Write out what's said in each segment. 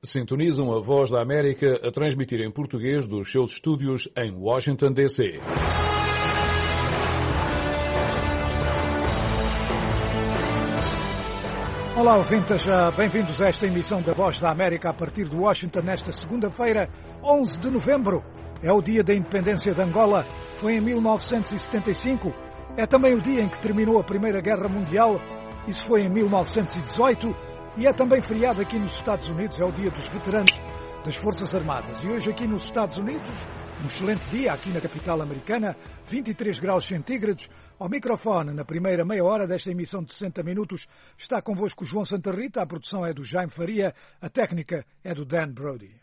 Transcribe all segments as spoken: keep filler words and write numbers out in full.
Sintonizam a Voz da América a transmitir em português dos seus estúdios em Washington, D C Olá, ouvintes, bem-vindos a esta emissão da Voz da América a partir de Washington nesta segunda-feira, onze de novembro. É o dia da independência de Angola, foi em mil novecentos e setenta e cinco. É também o dia em que terminou a Primeira Guerra Mundial, isso foi em mil novecentos e dezoito. E é também feriado aqui nos Estados Unidos, é o dia dos veteranos das Forças Armadas. E hoje aqui nos Estados Unidos, um excelente dia aqui na capital americana, vinte e três graus centígrados. Ao microfone, na primeira meia hora desta emissão de sessenta minutos, está convosco o João Santa Rita, a produção é do Jaime Faria, a técnica é do Dan Brody.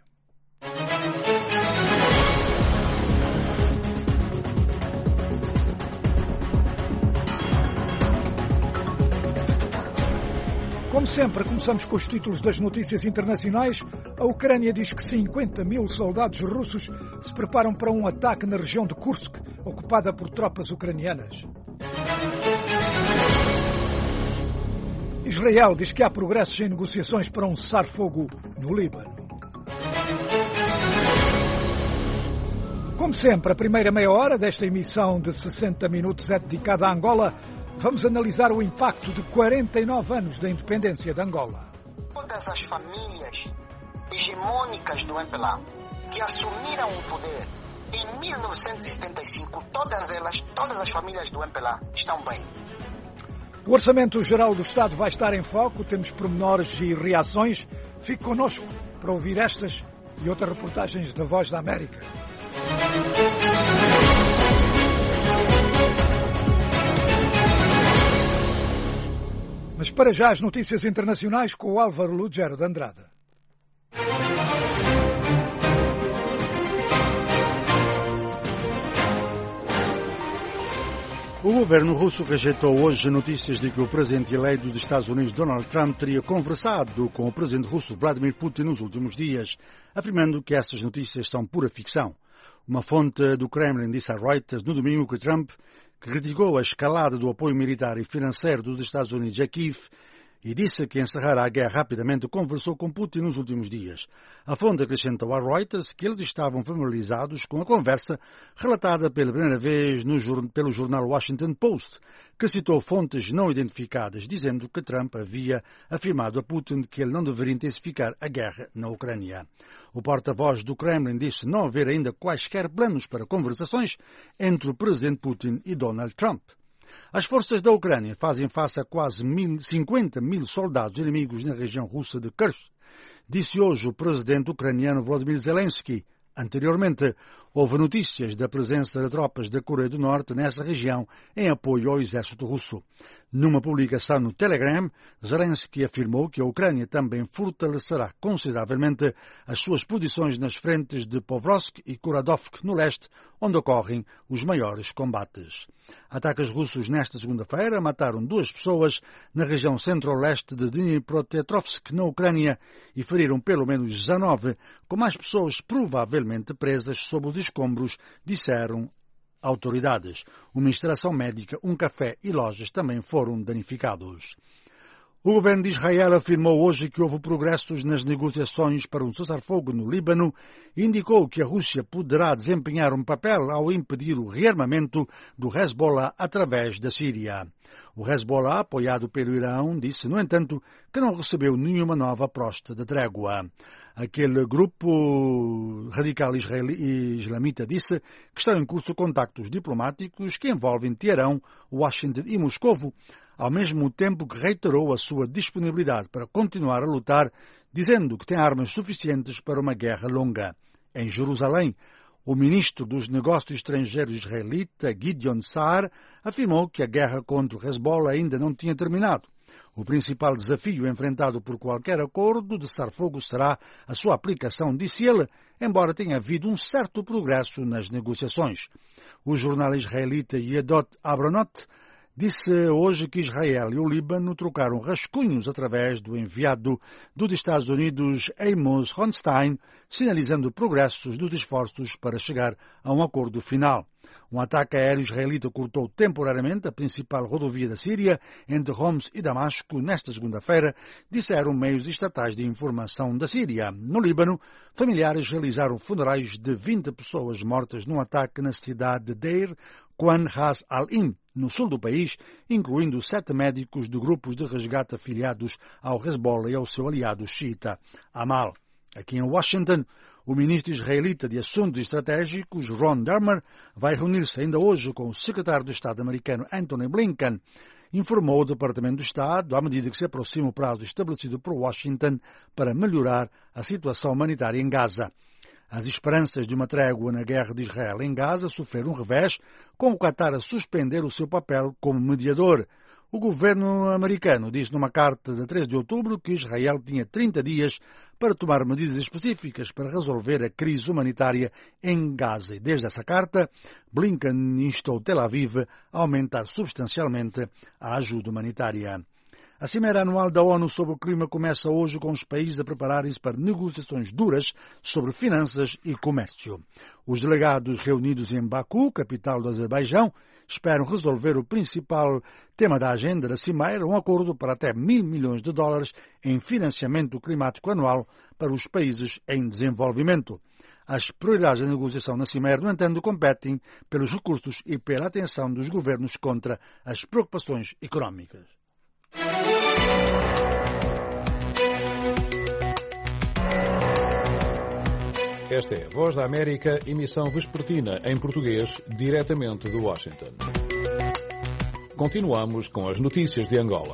Como sempre, começamos com os títulos das notícias internacionais. A Ucrânia diz que cinquenta mil soldados russos se preparam para um ataque na região de Kursk, ocupada por tropas ucranianas. Israel diz que há progressos em negociações para um cessar-fogo no Líbano. Como sempre, a primeira meia hora desta emissão de sessenta minutos é dedicada a Angola. Vamos analisar o impacto de quarenta e nove anos da independência de Angola. Todas as famílias hegemônicas do M P L A que assumiram o poder em mil novecentos e setenta e cinco, todas elas, todas as famílias do M P L A estão bem. O Orçamento Geral do Estado vai estar em foco, temos pormenores e reações. Fique connosco para ouvir estas e outras reportagens da Voz da América. Mas para já as notícias internacionais com o Álvaro Lugero de Andrade. O governo russo rejeitou hoje notícias de que o presidente eleito dos Estados Unidos, Donald Trump, teria conversado com o presidente russo Vladimir Putin nos últimos dias, afirmando que essas notícias são pura ficção. Uma fonte do Kremlin disse a Reuters no domingo que Trump, que criticou a escalada do apoio militar e financeiro dos Estados Unidos a Kiev e disse que encerrará a guerra rapidamente, conversou com Putin nos últimos dias. A fonte acrescentou a Reuters que eles estavam familiarizados com a conversa relatada pela primeira vez no, pelo jornal Washington Post, que citou fontes não identificadas, dizendo que Trump havia afirmado a Putin que ele não deveria intensificar a guerra na Ucrânia. O porta-voz do Kremlin disse não haver ainda quaisquer planos para conversações entre o presidente Putin e Donald Trump. As forças da Ucrânia fazem face a quase cinquenta mil soldados inimigos na região russa de Kursk, disse hoje o presidente ucraniano Volodymyr Zelensky. Anteriormente, houve notícias da presença de tropas da Coreia do Norte nessa região em apoio ao exército russo. Numa publicação no Telegram, Zelensky afirmou que a Ucrânia também fortalecerá consideravelmente as suas posições nas frentes de Povrovsk e Kuradovsk, no leste, onde ocorrem os maiores combates. Ataques russos nesta segunda-feira mataram duas pessoas na região centro-leste de Dnipropetrovsk, na Ucrânia, e feriram pelo menos dezanove, com mais pessoas provavelmente presas sob os escombros, disseram autoridades. Uma instalação médica, um café e lojas também foram danificados. O governo de Israel afirmou hoje que houve progressos nas negociações para um cessar-fogo no Líbano e indicou que a Rússia poderá desempenhar um papel ao impedir o rearmamento do Hezbollah através da Síria. O Hezbollah, apoiado pelo Irão, disse, no entanto, que não recebeu nenhuma nova proposta de trégua. Aquele grupo radical israeli, islamita disse que estão em curso contactos diplomáticos que envolvem Teherão, Washington e Moscovo, ao mesmo tempo que reiterou a sua disponibilidade para continuar a lutar, dizendo que tem armas suficientes para uma guerra longa. Em Jerusalém, o ministro dos Negócios Estrangeiros israelita, Gideon Saar, afirmou que a guerra contra o Hezbollah ainda não tinha terminado. O principal desafio enfrentado por qualquer acordo de cessar-fogo será a sua aplicação, disse ele, embora tenha havido um certo progresso nas negociações. O jornal israelita Yedot Abronot disse hoje que Israel e o Líbano trocaram rascunhos através do enviado dos Estados Unidos Amos Hochstein, sinalizando progressos dos esforços para chegar a um acordo final. Um ataque aéreo israelita cortou temporariamente a principal rodovia da Síria, entre Homs e Damasco, nesta segunda-feira, disseram meios estatais de informação da Síria. No Líbano, familiares realizaram funerais de vinte pessoas mortas num ataque na cidade de Deir Quan Ras al-Im, no sul do país, incluindo sete médicos de grupos de resgate afiliados ao Hezbollah e ao seu aliado xiita, Amal. Aqui em Washington, o ministro israelita de Assuntos Estratégicos, Ron Dermer, vai reunir-se ainda hoje com o secretário de Estado americano Antony Blinken, informou o Departamento do Estado, à medida que se aproxima o prazo estabelecido por Washington para melhorar a situação humanitária em Gaza. As esperanças de uma trégua na guerra de Israel em Gaza sofreram um revés, com o Qatar a suspender o seu papel como mediador. O governo americano disse numa carta de três de outubro que Israel tinha trinta dias para tomar medidas específicas para resolver a crise humanitária em Gaza. E desde essa carta, Blinken instou Tel Aviv a aumentar substancialmente a ajuda humanitária. A Cimeira Anual da ONU sobre o Clima começa hoje com os países a prepararem-se para negociações duras sobre finanças e comércio. Os delegados reunidos em Baku, capital do Azerbaijão, esperam resolver o principal tema da agenda da Cimeira, um acordo para até mil milhões de dólares em financiamento climático anual para os países em desenvolvimento. As prioridades da negociação na Cimeira, no entanto, competem pelos recursos e pela atenção dos governos contra as preocupações económicas. Esta é a Voz da América, emissão vespertina em português, diretamente de Washington. Continuamos com as notícias de Angola.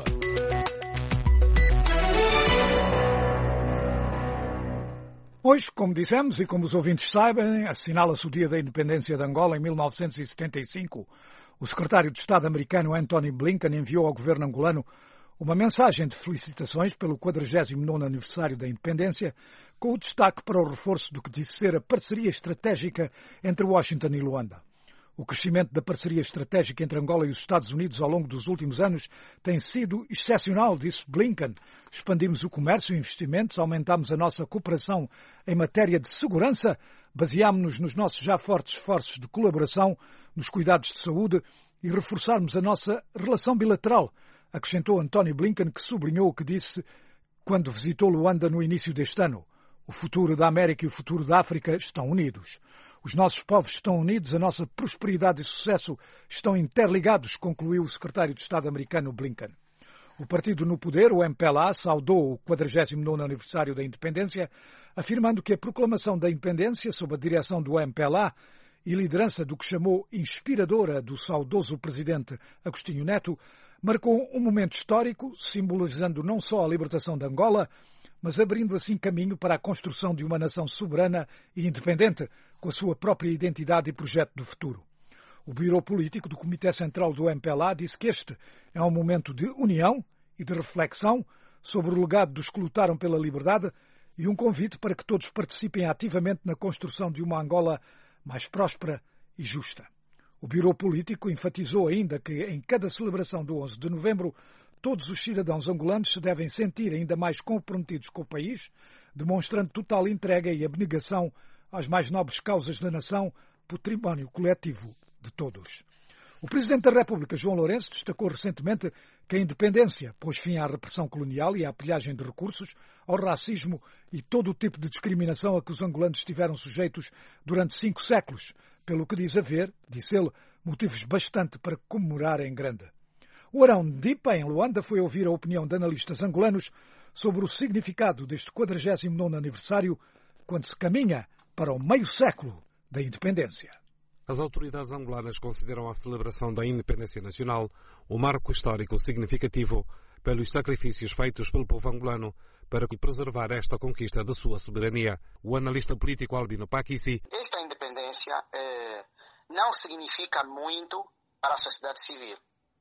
Hoje, como dissemos e como os ouvintes sabem, assinala-se o Dia da Independência de Angola em mil novecentos e setenta e cinco. O secretário de Estado americano Antony Blinken enviou ao governo angolano uma mensagem de felicitações pelo quadragésimo nono aniversário da independência, com o destaque para o reforço do que disse ser a parceria estratégica entre Washington e Luanda. O crescimento da parceria estratégica entre Angola e os Estados Unidos ao longo dos últimos anos tem sido excepcional, disse Blinken. Expandimos o comércio e investimentos, aumentamos a nossa cooperação em matéria de segurança, baseámos-nos nos nossos já fortes esforços de colaboração, nos cuidados de saúde e reforçarmos a nossa relação bilateral, acrescentou Antony Blinken, que sublinhou o que disse quando visitou Luanda no início deste ano. O futuro da América e o futuro da África estão unidos. Os nossos povos estão unidos, a nossa prosperidade e sucesso estão interligados, concluiu o secretário de Estado americano Blinken. O partido no poder, o M P L A, saudou o quadragésimo nono aniversário da independência, afirmando que a proclamação da independência, sob a direção do M P L A e liderança do que chamou inspiradora do saudoso presidente Agostinho Neto, marcou um momento histórico, simbolizando não só a libertação de Angola, mas abrindo assim caminho para a construção de uma nação soberana e independente, com a sua própria identidade e projeto do futuro. O Bureau Político do Comitê Central do M P L A disse que este é um momento de união e de reflexão sobre o legado dos que lutaram pela liberdade e um convite para que todos participem ativamente na construção de uma Angola mais próspera e justa. O Bureau Político enfatizou ainda que, em cada celebração do onze de novembro, todos os cidadãos angolanos se devem sentir ainda mais comprometidos com o país, demonstrando total entrega e abnegação às mais nobres causas da nação, património coletivo de todos. O Presidente da República, João Lourenço, destacou recentemente que a independência pôs fim à repressão colonial e à pilhagem de recursos, ao racismo e todo o tipo de discriminação a que os angolanos estiveram sujeitos durante cinco séculos, pelo que diz haver, disse ele, motivos bastante para comemorar em grande. O Arão Ndipa, em Luanda, foi ouvir a opinião de analistas angolanos sobre o significado deste quadragésimo nono aniversário, quando se caminha para o meio século da independência. As autoridades angolanas consideram a celebração da independência nacional um marco histórico significativo pelos sacrifícios feitos pelo povo angolano para preservar esta conquista da sua soberania. O analista político Albino Pakissi. Esta independência eh, não significa muito para a sociedade civil,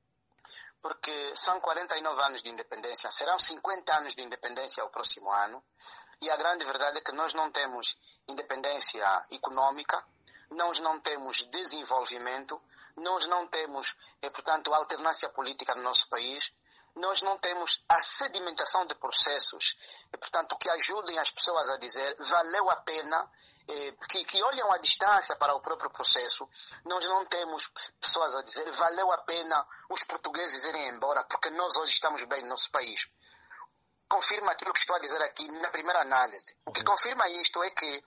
porque são quarenta e nove anos de independência, serão cinquenta anos de independência ao próximo ano, e a grande verdade é que nós não temos independência econômica, nós não temos desenvolvimento, nós não temos, eh, portanto, alternância política no nosso país, nós não temos a sedimentação de processos, e, portanto, que ajudem as pessoas a dizer valeu a pena, eh, que, que olham à distância para o próprio processo. Nós não temos pessoas a dizer valeu a pena os portugueses irem embora, porque nós hoje estamos bem no nosso país. Confirma aquilo que estou a dizer aqui na primeira análise. O que confirma isto é que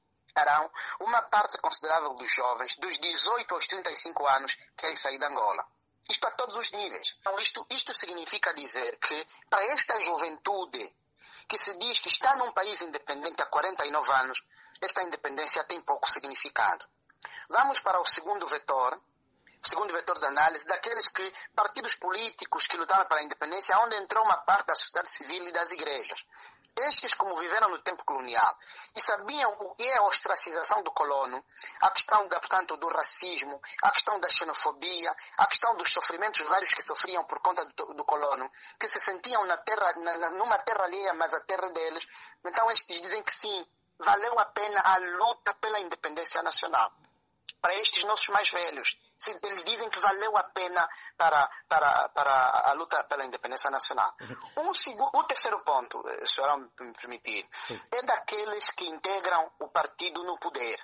Arão, uma parte considerável dos jovens, dos dezoito aos trinta e cinco anos, querem sair de Angola. Isto a todos os níveis. Então, isto, isto significa dizer que, para esta juventude que se diz que está num país independente há quarenta e nove anos, esta independência tem pouco significado. Vamos para o segundo vetor, o segundo vetor de análise, daqueles que, partidos políticos que lutaram pela independência, onde entrou uma parte da sociedade civil e das igrejas. Estes, como viveram no tempo colonial e sabiam o que é a ostracização do colono, a questão, da, portanto, do racismo, a questão da xenofobia, a questão dos sofrimentos vários que sofriam por conta do, do colono, que se sentiam na terra, na, numa terra alheia, mas a terra deles. Então estes dizem que sim, valeu a pena a luta pela independência nacional. Para estes nossos mais velhos, eles dizem que valeu a pena para, para, para a luta pela independência nacional. Um, o terceiro ponto, se a me permitir, é daqueles que integram o partido no poder.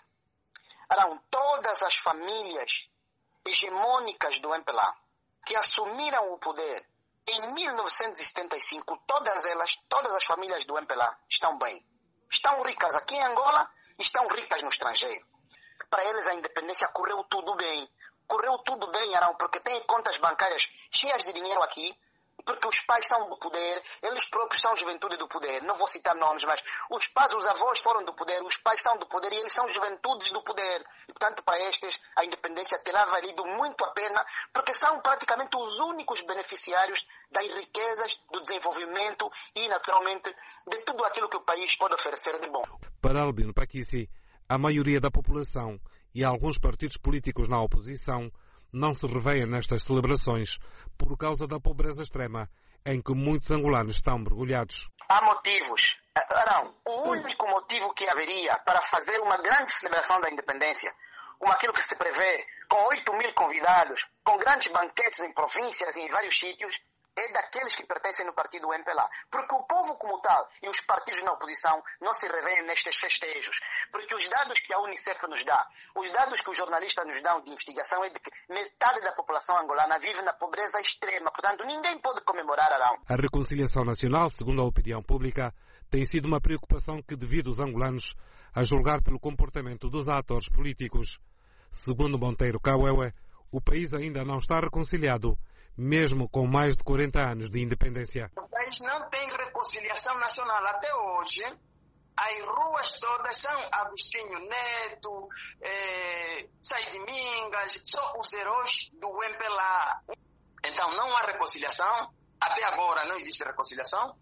Eram todas as famílias hegemônicas do M P L A que assumiram o poder em mil novecentos e setenta e cinco. Todas elas, todas as famílias do M P L A estão bem. Estão ricas aqui em Angola e estão ricas no estrangeiro. Para eles a independência correu tudo bem. Correu tudo bem, Arão, porque têm contas bancárias cheias de dinheiro aqui, porque os pais são do poder, eles próprios são juventude do poder. Não vou citar nomes, mas os pais, os avós foram do poder, os pais são do poder e eles são juventudes do poder. E, portanto, para estes, a independência terá valido muito a pena, porque são praticamente os únicos beneficiários das riquezas, do desenvolvimento e, naturalmente, de tudo aquilo que o país pode oferecer de bom. Para Albino Paquici, a maioria da população e alguns partidos políticos na oposição não se revêem nestas celebrações por causa da pobreza extrema em que muitos angolanos estão mergulhados. Há motivos. Arão, o único motivo que haveria para fazer uma grande celebração da independência, como aquilo que se prevê, com oito mil convidados, com grandes banquetes em províncias e em vários sítios, é daqueles que pertencem no partido M P L A. Porque o povo como tal e os partidos na oposição não se revêem nestes festejos. Porque os dados que a Unicef nos dá, os dados que os jornalistas nos dão de investigação é de que metade da população angolana vive na pobreza extrema. Portanto, ninguém pode comemorar, Arão. A reconciliação nacional, segundo a opinião pública, tem sido uma preocupação que divide os angolanos, a julgar pelo comportamento dos atores políticos. Segundo Monteiro Cauewe, o país ainda não está reconciliado, mesmo com mais de quarenta anos de independência. O país não tem reconciliação nacional até hoje. As ruas todas são Agostinho Neto, eh, Saíde Mingas, só os heróis do M P L A. Então não há reconciliação. Até agora não existe reconciliação.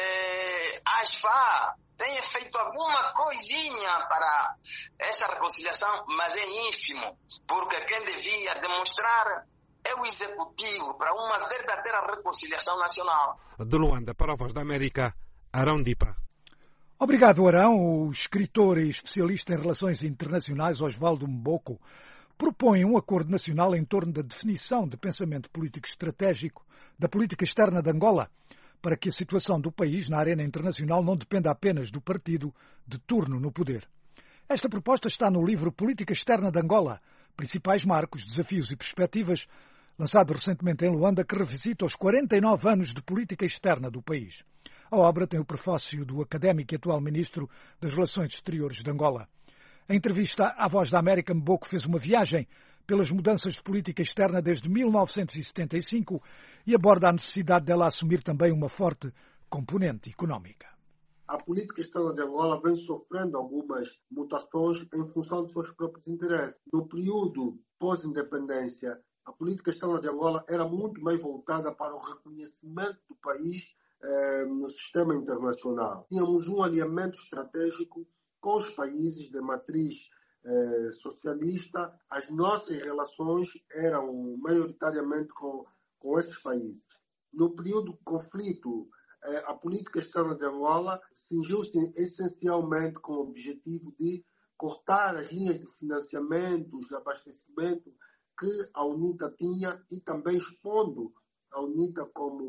Eh, a ASFA tem feito alguma coisinha para essa reconciliação, mas é ínfimo, porque quem devia demonstrar é o executivo para uma verdadeira reconciliação nacional. De Luanda para a Voz da América, Arão Dipa. Obrigado, Arão. O escritor e especialista em relações internacionais Osvaldo Mboko propõe um acordo nacional em torno da definição de pensamento político estratégico da política externa de Angola, para que a situação do país na arena internacional não dependa apenas do partido de turno no poder. Esta proposta está no livro Política Externa de Angola, Principais Marcos, Desafios e Perspectivas, lançado recentemente em Luanda, que revisita os quarenta e nove anos de política externa do país. A obra tem o prefácio do académico e atual ministro das Relações Exteriores de Angola. Em entrevista à Voz da América, Mboko fez uma viagem pelas mudanças de política externa desde mil novecentos e setenta e cinco e aborda a necessidade dela assumir também uma forte componente económica. A política externa de Angola vem sofrendo algumas mutações em função de seus próprios interesses. No período pós-independência, a política externa de Angola era muito mais voltada para o reconhecimento do país eh, no sistema internacional. Tínhamos um alinhamento estratégico com os países de matriz eh, socialista. As nossas relações eram maioritariamente com, com esses países. No período do conflito, eh, a política externa de Angola cingiu-se essencialmente com o objetivo de cortar as linhas de financiamento, de abastecimento que a UNITA tinha e também expondo a UNITA como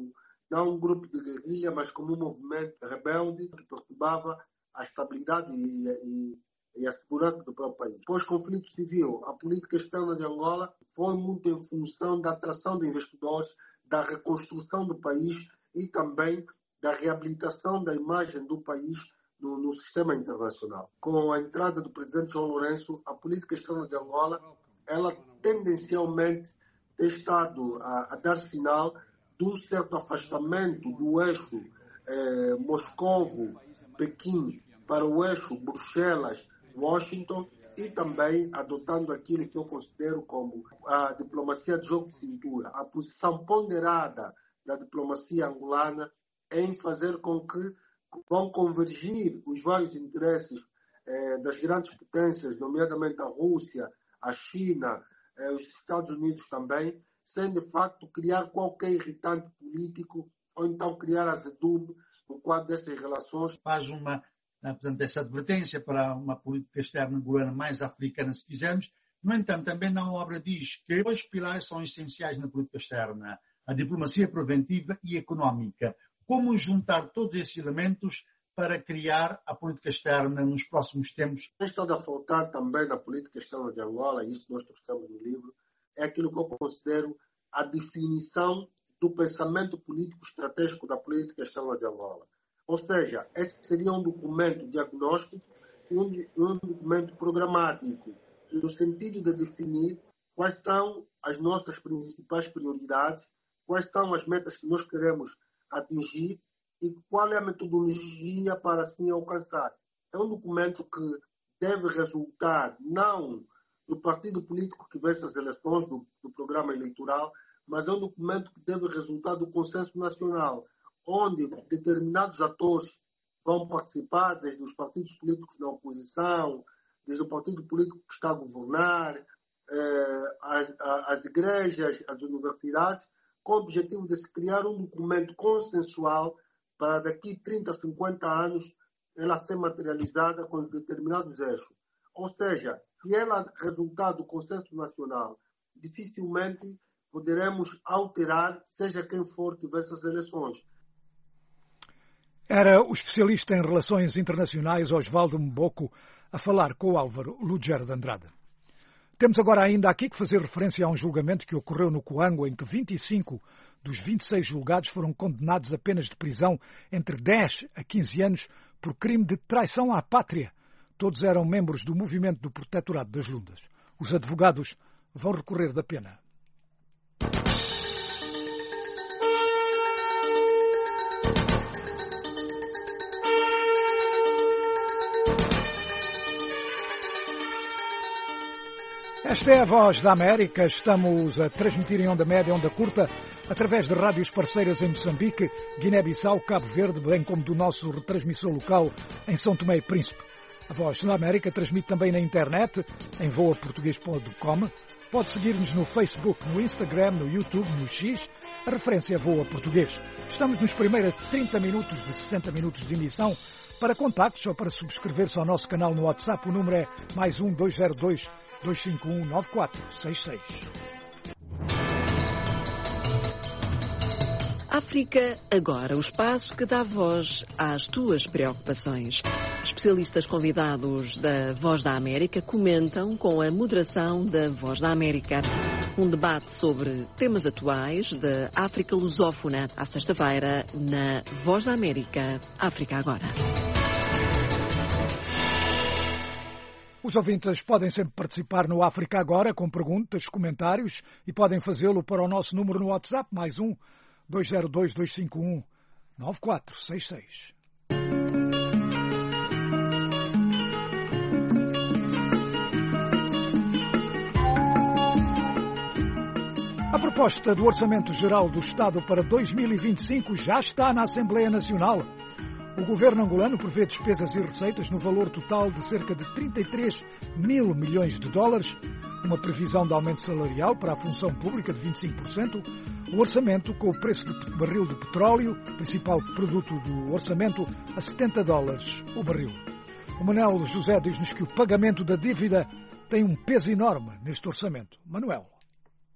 não um grupo de guerrilha, mas como um movimento rebelde que perturbava a estabilidade e, e, e a segurança do próprio país. Pós-conflito civil, a política externa de Angola foi muito em função da atração de investidores, da reconstrução do país e também da reabilitação da imagem do país no, no sistema internacional. Com a entrada do presidente João Lourenço, a política externa de Angola, ela tendencialmente tem estado a, a dar sinal de um certo afastamento do eixo eh, Moscovo-Pequim para o eixo Bruxelas-Washington e também adotando aquilo que eu considero como a diplomacia de jogo de cintura, a posição ponderada da diplomacia angolana em fazer com que vão convergir os vários interesses eh, das grandes potências, nomeadamente a Rússia, a China, eh, os Estados Unidos também, sem de facto criar qualquer irritante político ou então criar azedume no quadro destas relações. Faz uma, portanto, essa advertência para uma política externa angolana mais africana, se quisermos. No entanto, também na obra diz que dois pilares são essenciais na política externa, a diplomacia preventiva e económica. Como juntar todos esses elementos para criar a política externa nos próximos tempos? O que está a faltar também na política externa de Angola, e isso nós trouxemos no livro, é aquilo que eu considero a definição do pensamento político estratégico da política externa de Angola. Ou seja, esse seria um documento diagnóstico, um, um documento programático, no sentido de definir quais são as nossas principais prioridades, quais são as metas que nós queremos atingir e qual é a metodologia para assim alcançar. É um documento que deve resultar não do partido político que vence as eleições, do, do programa eleitoral, mas é um documento que deve resultar do consenso nacional, onde determinados atores vão participar, desde os partidos políticos da oposição, desde o partido político que está a governar, eh, as, as igrejas, as universidades, com o objetivo de se criar um documento consensual para daqui trinta, cinquenta anos ela ser materializada com determinados eixos. Ou seja, se ela resultar do consenso nacional, dificilmente poderemos alterar, seja quem for que vença as eleições. Era o especialista em relações internacionais Osvaldo Mboko a falar com o Álvaro Lugero de Andrade. Temos agora ainda aqui que fazer referência a um julgamento que ocorreu no Coango, em que vinte e cinco dos vinte e seis julgados foram condenados a penas de prisão entre dez a quinze anos por crime de traição à pátria. Todos eram membros do movimento do Protetorado das Lundas. Os advogados vão recorrer da pena. Esta é a Voz da América. Estamos a transmitir em onda média, onda curta, através de rádios parceiras em Moçambique, Guiné-Bissau, Cabo Verde, bem como do nosso retransmissor local em São Tomé e Príncipe. A Voz da América transmite também na internet, em voa português ponto com. Pode seguir-nos no Facebook, no Instagram, no YouTube, no X. A referência é Voa Português. Estamos nos primeiros trinta minutos de sessenta minutos de emissão. Para contactos ou para subscrever-se ao nosso canal no WhatsApp, o número é mais um dois zero dois, dois cinco um, nove quatro seis seis. África Agora, o espaço que dá voz às tuas preocupações. Especialistas convidados da Voz da América comentam com a moderação da Voz da América. Um debate sobre temas atuais da África lusófona, à sexta-feira, na Voz da América, África Agora. Os ouvintes podem sempre participar no África Agora com perguntas, comentários e podem fazê-lo para o nosso número no WhatsApp, mais um dois zero dois, dois cinco um, nove quatro seis seis. A proposta do Orçamento Geral do Estado para dois mil e vinte e cinco já está na Assembleia Nacional. O governo angolano prevê despesas e receitas no valor total de cerca de trinta e três mil milhões de dólares, uma previsão de aumento salarial para a função pública de vinte e cinco por cento, o orçamento com o preço do barril de petróleo, principal produto do orçamento, a setenta dólares o barril. O Manuel José diz-nos que o pagamento da dívida tem um peso enorme neste orçamento. Manuel.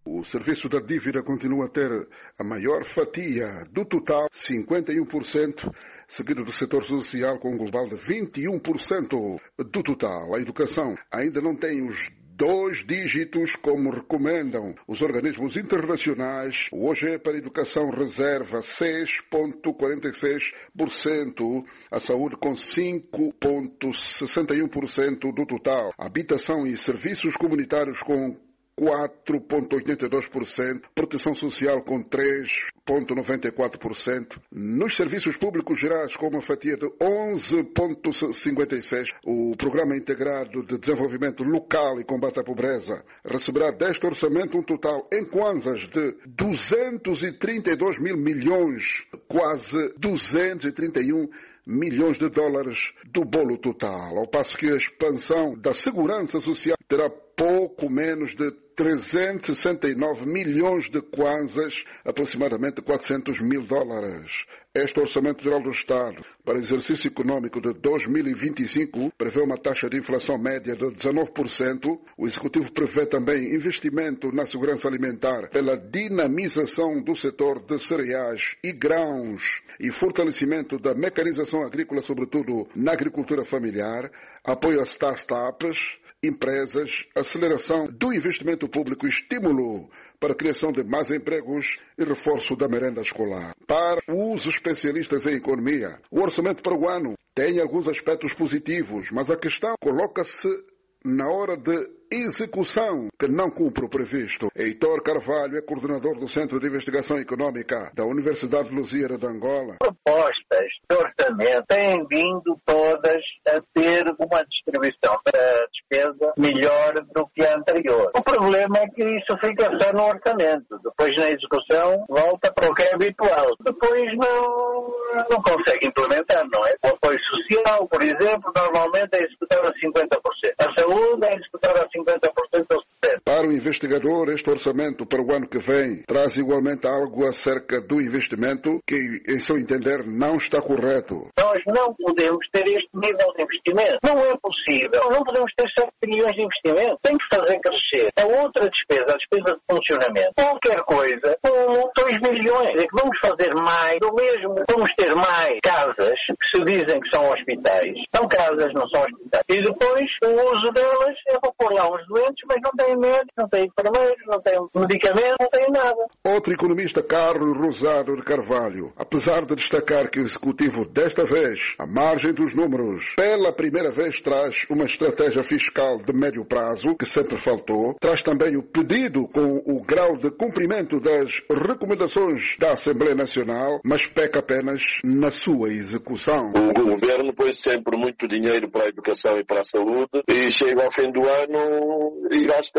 O serviço da dívida continua a ter a maior fatia do total, cinquenta e um por cento, seguido do setor social com um global de vinte e um por cento do total. A educação ainda não tem os dois dígitos, como recomendam os organismos internacionais. O O G E para a Educação reserva seis vírgula quarenta e seis por cento, a saúde com cinco vírgula sessenta e um por cento do total, a habitação e serviços comunitários com quatro vírgula oitenta e dois por cento, proteção social com três vírgula noventa e quatro por cento, nos serviços públicos gerais com uma fatia de onze vírgula cinquenta e seis por cento. O Programa Integrado de Desenvolvimento Local e Combate à Pobreza receberá deste orçamento um total em kwanzas de duzentos e trinta e dois mil milhões, quase duzentos e trinta e um milhões de dólares do bolo total, ao passo que a expansão da segurança social terá pouco menos de trezentos e sessenta e nove milhões de kwanzas, aproximadamente quatrocentos mil dólares. Este Orçamento Geral do Estado, para o exercício econômico de dois mil e vinte e cinco, prevê uma taxa de inflação média de dezenove por cento. O Executivo prevê também investimento na segurança alimentar pela dinamização do setor de cereais e grãos e fortalecimento da mecanização agrícola, sobretudo na agricultura familiar, apoio a startups, empresas, aceleração do investimento público e estímulo para a criação de mais empregos e reforço da merenda escolar. Para os especialistas em economia, o orçamento para o ano tem alguns aspectos positivos, mas a questão coloca-se na hora de execução, que não cumpre o previsto. Heitor Carvalho é coordenador do Centro de Investigação Econômica da Universidade de Lusíada de Angola. Propostas de orçamento têm vindo todas a ter uma distribuição da despesa melhor do que a anterior. O problema é que isso fica só no orçamento. Depois, na execução, volta para o que é habitual. Depois não, não consegue implementar, não é? O apoio social, por exemplo, normalmente é executado a cinquenta por cento. A saúde é executada a cinquenta por cento ou setenta por cento. Para o investigador, este orçamento para o ano que vem traz igualmente algo acerca do investimento que, em seu entender, não está correto. Nós não podemos ter este nível de investimento. Não é possível. Não podemos ter sete bilhões de investimento. Tem que fazer crescer a outra despesa, a despesa de funcionamento. Qualquer coisa, com dois bilhões. É que vamos fazer mais do mesmo. Vamos ter mais casas que se dizem que são hospitais. São casas, não são hospitais. E depois, o uso delas é para pôr lá uns doentes, mas não tem médicos, não tem enfermeiros, não tem medicamentos, não tem nada. Outro economista, Carlos Rosado de Carvalho, apesar de destacar que o Executivo, desta vez, à margem dos números, pela primeira vez traz uma estratégia fiscal de médio prazo, que sempre faltou, traz também o pedido com o grau de cumprimento das recomendações da Assembleia Nacional, mas peca apenas na sua execução. O governo pôs sempre muito dinheiro para a educação e para a saúde e chega ao fim do ano e gasta,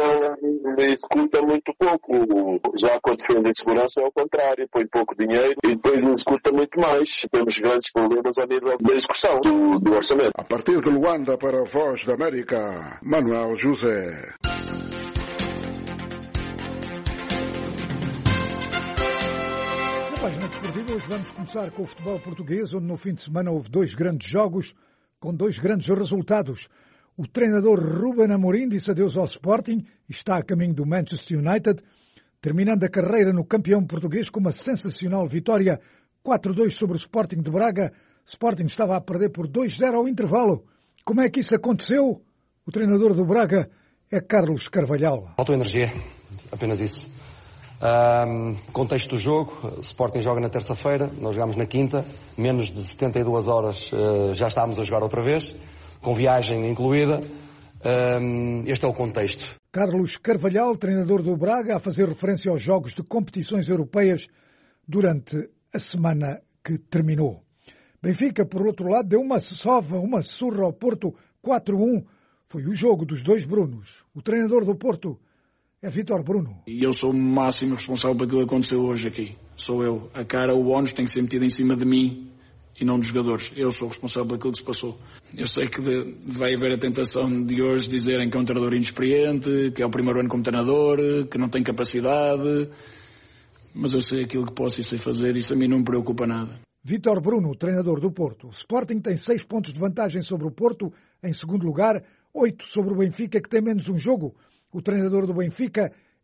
executa muito pouco. Já quando defende a segurança é ao contrário, põe pouco dinheiro e depois executa muito mais. Temos grandes problemas a nível da execução do, do orçamento. A partir de Luanda, para a Voz da América, Manuel José. Na página desportiva, hoje vamos começar com o futebol português, onde no fim de semana houve dois grandes jogos com dois grandes resultados. O treinador Ruben Amorim disse adeus ao Sporting e está a caminho do Manchester United, terminando a carreira no campeão português com uma sensacional vitória quatro a dois sobre o Sporting de Braga. Sporting estava a perder por dois a zero ao intervalo. Como é que isso aconteceu? O treinador do Braga é Carlos Carvalhal. Faltou energia, apenas isso. Um, contexto do jogo, o Sporting joga na terça-feira, nós jogamos na quinta, menos de setenta e duas horas uh, já estávamos a jogar outra vez, com viagem incluída. Um, este é o contexto. Carlos Carvalhal, treinador do Braga, a fazer referência aos jogos de competições europeias durante a semana que terminou. Benfica, por outro lado, deu uma sova, uma surra ao Porto, quatro a um. Foi o jogo dos dois Brunos. O treinador do Porto é Vítor Bruno. E eu sou o máximo responsável por aquilo que aconteceu hoje aqui. Sou eu. A cara, o ónus tem que ser metido em cima de mim e não dos jogadores. Eu sou o responsável por aquilo que se passou. Eu sei que de, vai haver a tentação de hoje dizerem que é um treinador inexperiente, que é o primeiro ano como treinador, que não tem capacidade. Mas eu sei aquilo que posso e sei fazer e isso a mim não me preocupa nada. Vítor Bruno, treinador do Porto. O Sporting tem seis pontos de vantagem sobre o Porto, em segundo lugar, oito sobre o Benfica, que tem menos um jogo. O treinador do Benfica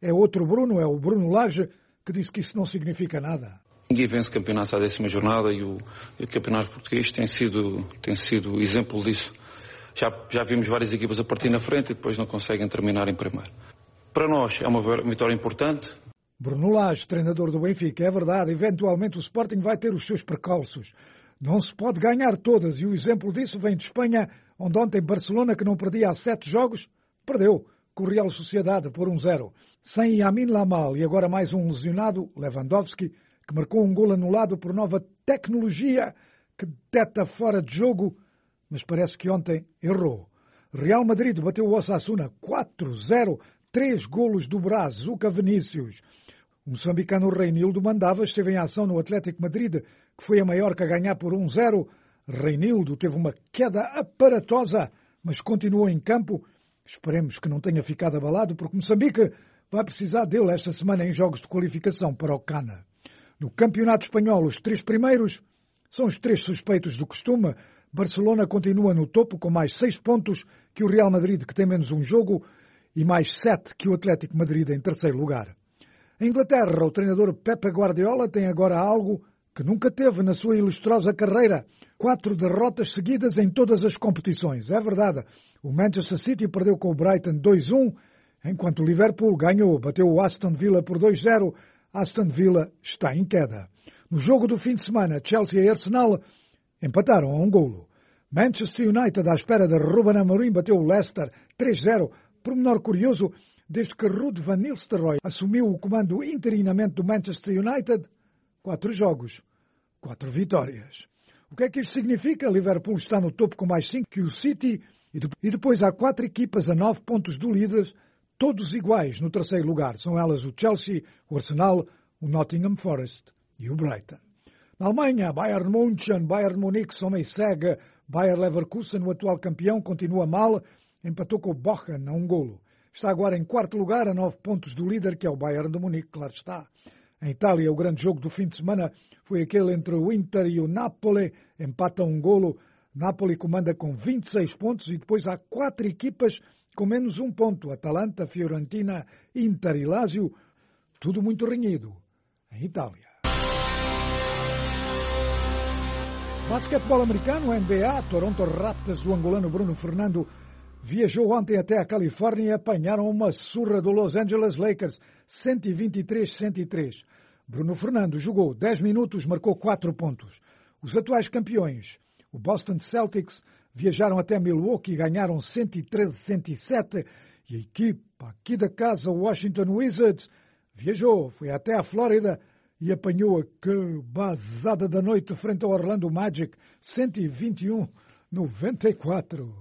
É outro Bruno, é o Bruno Lage, que disse que isso não significa nada. Ninguém vence campeonatos à décima jornada e o, e o campeonato português tem sido, tem sido exemplo disso. Já, já vimos várias equipas a partir na frente e depois não conseguem terminar em primeiro. Para nós é uma vitória importante. Bruno Lage, treinador do Benfica, é verdade, eventualmente o Sporting vai ter os seus percalços. Não se pode ganhar todas e o exemplo disso vem de Espanha, onde ontem Barcelona, que não perdia há sete jogos, perdeu com o Real Sociedade por um zero. Sem Yamin Lamal e agora mais um lesionado, Lewandowski, que marcou um gol anulado por nova tecnologia que detecta fora de jogo, mas parece que ontem errou. Real Madrid bateu o Osasuna quatro zero, três golos do Brazuca Vinícius. O moçambicano Reinildo Mandava esteve em ação no Atlético Madrid, que foi a Maiorca a ganhar por um zero. Reinildo teve uma queda aparatosa, mas continuou em campo. Esperemos que não tenha ficado abalado, porque Moçambique vai precisar dele esta semana em jogos de qualificação para o Cana. No Campeonato Espanhol, os três primeiros são os três suspeitos do costume. Barcelona continua no topo com mais seis pontos que o Real Madrid, que tem menos um jogo, e mais sete que o Atlético Madrid em terceiro lugar. Em Inglaterra, o treinador Pep Guardiola tem agora algo que nunca teve na sua ilustrosa carreira. Quatro derrotas seguidas em todas as competições. É verdade, o Manchester City perdeu com o Brighton dois um, enquanto o Liverpool ganhou, bateu o Aston Villa por dois zero. Aston Villa está em queda. No jogo do fim de semana, Chelsea e Arsenal empataram a um golo. Manchester United, à espera de Ruben Amorim, bateu o Leicester três zero. Pormenor curioso, desde que Ruud van Nistelrooy assumiu o comando interinamente do Manchester United, quatro jogos, quatro vitórias. O que é que isto significa? Liverpool está no topo com mais cinco que o City e depois há quatro equipas a nove pontos do líder, todos iguais no terceiro lugar. São elas o Chelsea, o Arsenal, o Nottingham Forest e o Brighton. Na Alemanha, Bayern München, Bayern Munique só meio segue. Bayer Leverkusen, o atual campeão, continua mal, empatou com o Bochum a um golo. Está agora em quarto lugar, a nove pontos do líder, que é o Bayern de Munique, claro está. Em Itália, o grande jogo do fim de semana foi aquele entre o Inter e o Napoli, empata um golo. Napoli comanda com vinte e seis pontos e depois há quatro equipas com menos um ponto. Atalanta, Fiorentina, Inter e Lazio, tudo muito renhido em Itália. Basquetebol americano, N B A, Toronto Raptors do angolano Bruno Fernando viajou ontem até a Califórnia e apanharam uma surra do Los Angeles Lakers, cento e vinte e três a cento e três. Bruno Fernando jogou dez minutos, marcou quatro pontos. Os atuais campeões, o Boston Celtics, viajaram até Milwaukee e ganharam cento e treze a cento e sete. E a equipa aqui da casa, o Washington Wizards, viajou, foi até a Flórida e apanhou a cabazada da noite frente ao Orlando Magic, cento e vinte e um a noventa e quatro.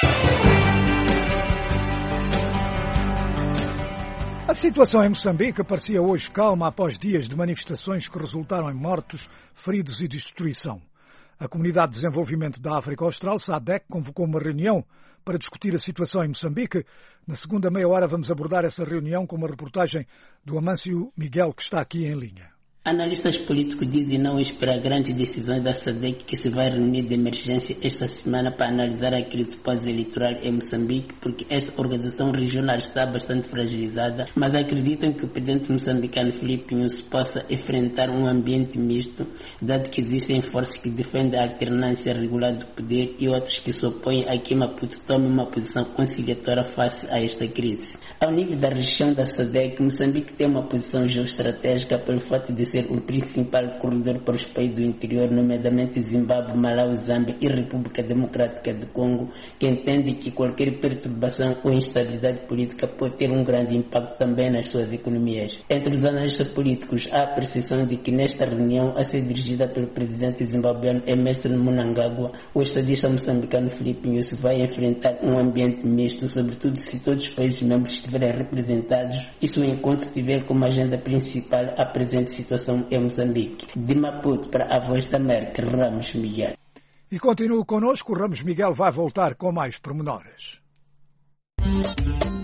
A situação em Moçambique parecia hoje calma após dias de manifestações que resultaram em mortos, feridos e destruição. A Comunidade de Desenvolvimento da África Austral, S A D C, convocou uma reunião para discutir a situação em Moçambique. Na segunda meia hora vamos abordar essa reunião com uma reportagem do Amâncio Miguel, que está aqui em linha. Analistas políticos dizem não esperar grandes decisões da S A D C, que se vai reunir de emergência esta semana para analisar a crise pós-eleitoral em Moçambique, porque esta organização regional está bastante fragilizada, mas acreditam que o presidente moçambicano Filipe Nyusi possa enfrentar um ambiente misto, dado que existem forças que defendem a alternância regular do poder e outras que se opõem a que Maputo tome uma posição conciliatória face a esta crise. Ao nível da região da S A D C, Moçambique tem uma posição geoestratégica pelo fato de ser o principal corredor para os países do interior, nomeadamente Zimbábue, Malawi, Zâmbia e República Democrática do Congo, que entende que qualquer perturbação ou instabilidade política pode ter um grande impacto também nas suas economias. Entre os analistas políticos, há a percepção de que nesta reunião, a ser dirigida pelo presidente zimbabueano Emmerson Mnangagwa, o estadista moçambicano Filipe Nyusi vai enfrentar um ambiente misto, sobretudo se todos os países membros estiverem representados e se o encontro tiver como agenda principal a presente situação em Moçambique. De Maputo para a Voz da América, Ramos Miguel. E continua connosco, Ramos Miguel vai voltar com mais pormenores.